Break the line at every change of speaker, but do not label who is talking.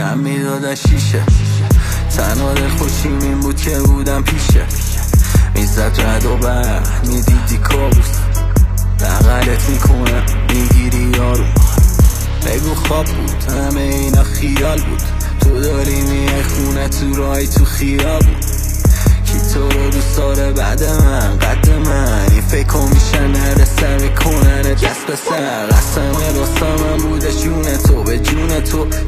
دم میداد شیشه. تنها دلخوشیم این بود که بودم پیشه. میزد رد و برد میدیدی کابوس، بغلت میکنم میگیری یارو. بگو خواب بود همه اینا خیال بود، تو داری میای خونه تو رای تو خیال بود. کی تو رو دوست داره بعد من قد من؟ این فکر میشه نرسه میکنن دست به سر. قسم واسه من بوده جون تو به جون تو،